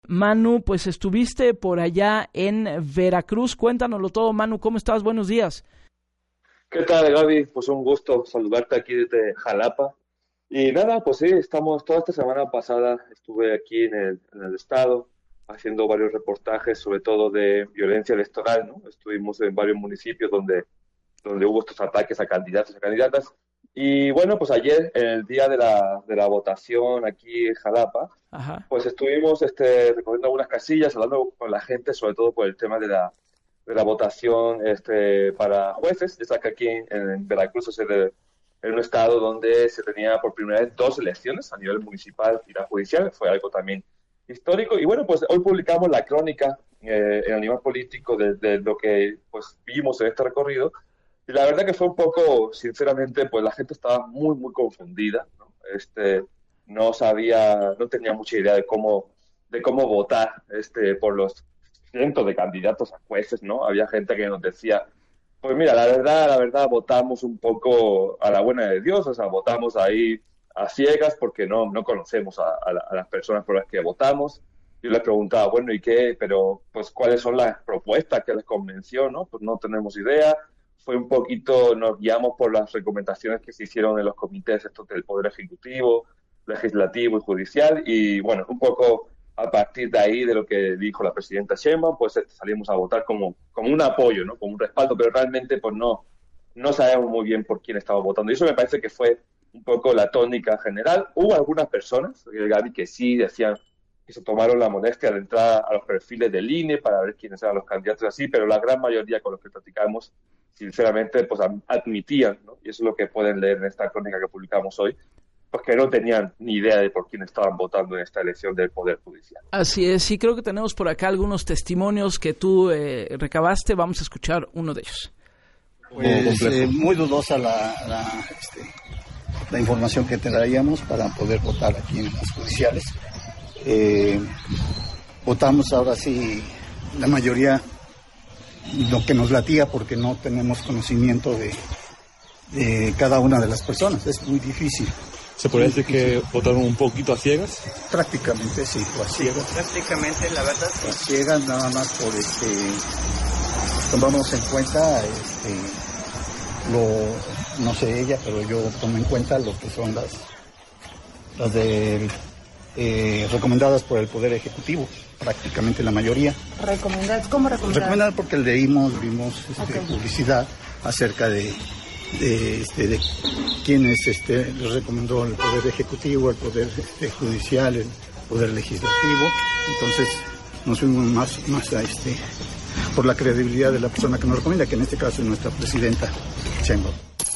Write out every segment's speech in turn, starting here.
Manu, pues estuviste por allá en Veracruz. Cuéntanoslo todo, Manu. ¿Cómo estás? Buenos días. ¿Qué tal, Gaby? Pues un gusto saludarte aquí desde Jalapa. Y nada, pues sí, estamos, toda esta semana pasada estuve aquí en el estado haciendo varios reportajes, sobre todo de violencia electoral, ¿no? Estuvimos en varios municipios donde hubo estos ataques a candidatos y a candidatas. Y bueno, pues ayer, en el día de la votación aquí en Jalapa, Ajá. pues estuvimos recorriendo algunas casillas, hablando con la gente, sobre todo por el tema de la votación para jueces. Ya sabes que aquí en Veracruz es en un estado donde se tenía por primera vez dos elecciones a nivel municipal y la judicial. Fue algo también histórico. Y bueno, pues hoy publicamos la crónica en el nivel político de lo que pues vimos en este recorrido. Y la verdad que fue un poco, sinceramente, pues la gente estaba muy, muy confundida, ¿no? No sabía, no tenía mucha idea de cómo votar por los cientos de candidatos a jueces, ¿no? Había gente que nos decía, pues mira, la verdad, votamos un poco a la buena de Dios, o sea, votamos ahí a ciegas porque no conocemos a las personas por las que votamos. Yo les preguntaba, bueno, ¿y qué? Pero, pues, ¿cuáles son las propuestas que les convenció, no? Pues no tenemos idea. Fue un poquito, nos guiamos por las recomendaciones que se hicieron en los comités estos del Poder Ejecutivo, Legislativo y Judicial, y bueno, un poco a partir de ahí, de lo que dijo la presidenta Sheinbaum, pues salimos a votar como un apoyo, ¿no? Como un respaldo, pero realmente pues no sabemos muy bien por quién estamos votando. Y eso me parece que fue un poco la tónica general. Hubo algunas personas, Gaby, que sí decían que se tomaron la molestia de entrar a los perfiles del INE para ver quiénes eran los candidatos así, pero la gran mayoría con los que platicamos, sinceramente, pues admitían, ¿no? Y eso es lo que pueden leer en esta crónica que publicamos hoy, pues que no tenían ni idea de por quién estaban votando en esta elección del Poder Judicial. Así es, sí, creo que tenemos por acá algunos testimonios que tú recabaste. Vamos a escuchar uno de ellos. Pues muy dudosa la información que traíamos para poder votar aquí en las judiciales. Votamos ahora sí la mayoría lo que nos latía, porque no tenemos conocimiento de cada una de las personas. Es muy difícil. ¿Se podría decir que votaron un poquito a ciegas? Prácticamente sí, o a ciegas. Prácticamente, la verdad. A ciegas, nada más por tomamos en cuenta no sé ella, pero yo tomo en cuenta lo que son las recomendadas por el Poder Ejecutivo, prácticamente la mayoría. ¿Recomendadas? ¿Cómo recomendadas? Recomendadas porque vimos publicidad acerca de quienes les recomendó el Poder Ejecutivo, el Poder Judicial, el Poder Legislativo. Entonces nos fuimos más por la credibilidad de la persona que nos recomienda, que en este caso es nuestra presidenta Sheinbaum.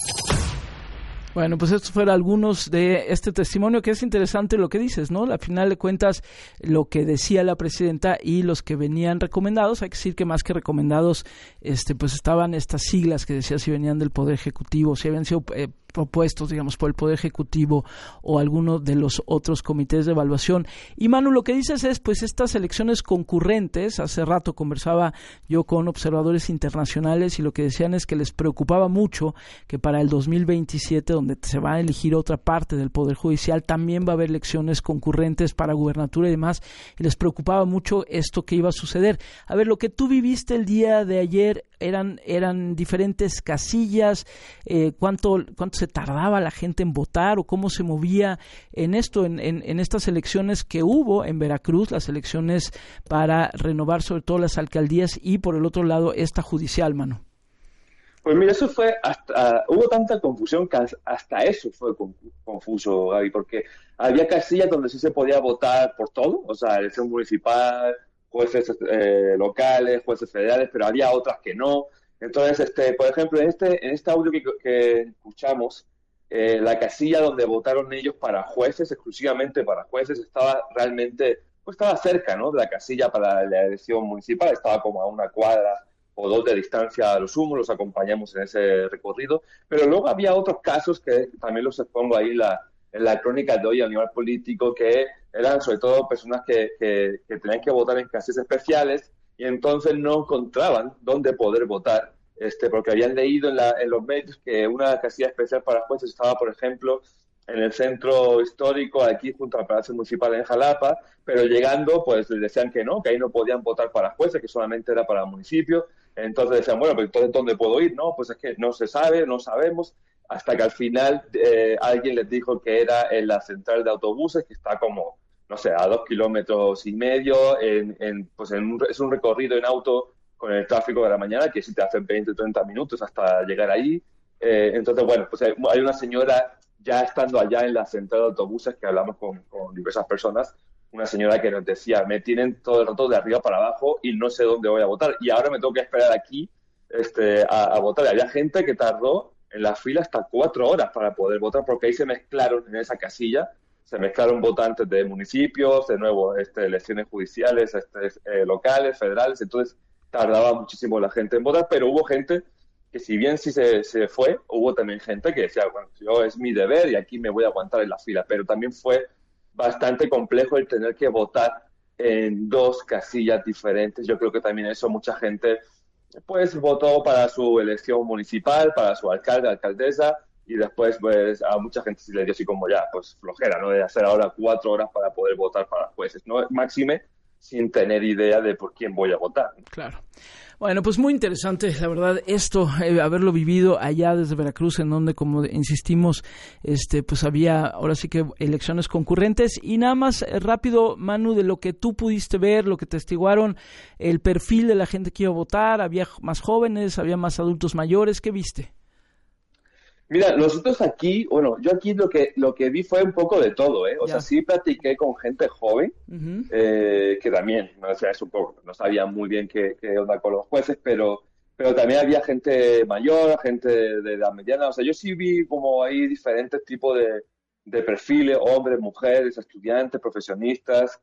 Bueno, pues estos fueron algunos de este testimonio, que es interesante lo que dices, ¿no? Al final de cuentas, lo que decía la presidenta y los que venían recomendados, hay que decir que más que recomendados, pues estaban estas siglas que decía si venían del Poder Ejecutivo, si habían sido propuestos, digamos, por el Poder Ejecutivo o alguno de los otros comités de evaluación. Y Manu, lo que dices es, pues, estas elecciones concurrentes. Hace rato conversaba yo con observadores internacionales y lo que decían es que les preocupaba mucho que para el 2027, donde se va a elegir otra parte del Poder Judicial, también va a haber elecciones concurrentes para gubernatura y demás, y les preocupaba mucho esto que iba a suceder. A ver, lo que tú viviste el día de ayer, eran diferentes casillas, cuánto se tardaba la gente en votar o cómo se movía en esto, en estas elecciones que hubo en Veracruz, las elecciones para renovar sobre todo las alcaldías, y por el otro lado esta judicial, Manu. Pues mira, eso fue hubo tanta confusión que hasta eso fue confuso, Gaby, porque había casillas donde sí se podía votar por todo, o sea, elección municipal, jueces locales, jueces federales, pero había otras que no. Entonces, por ejemplo, en este audio que escuchamos, la casilla donde votaron ellos para jueces, exclusivamente para jueces, estaba realmente, pues estaba cerca, ¿no?, de la casilla para la elección municipal, estaba como a una cuadra o dos de distancia a lo sumo, los acompañamos en ese recorrido, pero luego había otros casos que también los expongo ahí en la crónica de hoy a nivel político, que eran sobre todo personas que tenían que votar en casillas especiales y entonces no encontraban dónde poder votar, porque habían leído en los medios que una casilla especial para jueces estaba, por ejemplo, en el centro histórico, aquí junto al Palacio Municipal en Jalapa, pero llegando, pues les decían que no, que ahí no podían votar para jueces, que solamente era para municipios. Entonces decían, bueno, pero entonces ¿dónde puedo ir? No, pues es que no se sabe, no sabemos, hasta que al final alguien les dijo que era en la central de autobuses, que está como, no sé, a 2,5 kilómetros, es un recorrido en auto con el tráfico de la mañana, que sí te hacen 20 o 30 minutos hasta llegar ahí. Entonces, bueno, pues hay una señora ya estando allá en la central de autobuses, que hablamos con diversas personas, una señora que nos decía, me tienen todo el rato de arriba para abajo y no sé dónde voy a votar. Y ahora me tengo que esperar aquí a votar. Y había gente que tardó en la fila hasta 4 horas para poder votar, porque ahí se mezclaron en esa casilla, se mezclaron votantes de municipios, de nuevo, elecciones judiciales, locales, federales. Entonces tardaba muchísimo la gente en votar, pero hubo gente que si bien sí se fue, hubo también gente que decía, bueno, yo es mi deber y aquí me voy a aguantar en la fila, pero también fue bastante complejo el tener que votar en 2 casillas diferentes. Yo creo que también eso mucha gente pues votó para su elección municipal, para su alcalde, alcaldesa, y después pues a mucha gente sí le dio así como ya, pues flojera, ¿no? De hacer ahora 4 horas para poder votar para jueces, ¿no? Máxime sin tener idea de por quién voy a votar. Claro. Bueno, pues muy interesante, la verdad, esto, haberlo vivido allá desde Veracruz, en donde, como insistimos, pues había ahora sí que elecciones concurrentes. Y nada más rápido, Manu, de lo que tú pudiste ver, lo que testiguaron, el perfil de la gente que iba a votar, había más jóvenes, había más adultos mayores, ¿qué viste? Mira, nosotros aquí, bueno, yo aquí lo que vi fue un poco de todo, ¿eh? O sea, sí platiqué con gente joven, que también, ¿no? O sea, es un poco, no sabía muy bien qué onda con los jueces, pero también había gente mayor, gente de edad mediana. O sea, yo sí vi como ahí diferentes tipos de perfiles, hombres, mujeres, estudiantes, profesionistas.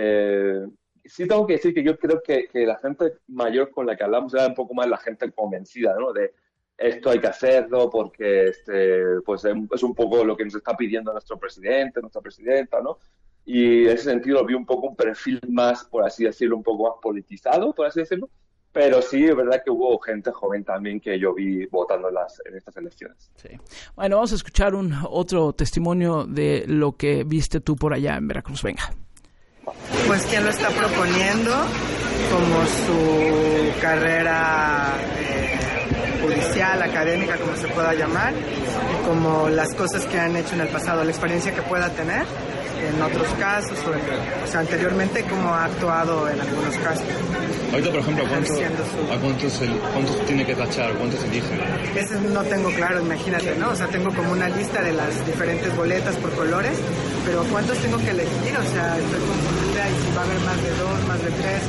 Sí tengo que decir que yo creo que la gente mayor con la que hablamos era un poco más la gente convencida, ¿no? De esto hay que hacerlo porque pues es un poco lo que nos está pidiendo nuestro presidente, nuestra presidenta, ¿no? Y en ese sentido vi un poco un perfil más, por así decirlo, un poco más politizado, por así decirlo, pero sí es verdad que hubo gente joven también que yo vi votando en estas elecciones. Sí. Bueno, vamos a escuchar otro testimonio de lo que viste tú por allá en Veracruz. Venga. Pues quién lo está proponiendo como su carrera judicial, académica, como se pueda llamar, y como las cosas que han hecho en el pasado, la experiencia que pueda tener en otros casos, o sea, anteriormente cómo ha actuado en algunos casos. Ahorita, por ejemplo, ¿cuántos tiene que tachar? ¿Cuántos eligen? Eso no tengo claro, imagínate, ¿no? O sea, tengo como una lista de las diferentes boletas por colores, pero ¿cuántos tengo que elegir? O sea, estoy confundida y si va a haber más de 2, más de 3.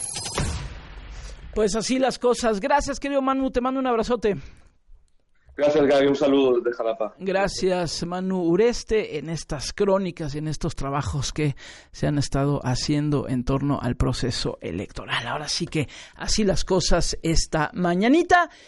Pues así las cosas. Gracias, querido Manu, te mando un abrazote. Gracias, Gaby, un saludo desde Jalapa. Gracias, Manu Ureste, en estas crónicas y en estos trabajos que se han estado haciendo en torno al proceso electoral. Ahora sí que así las cosas esta mañanita.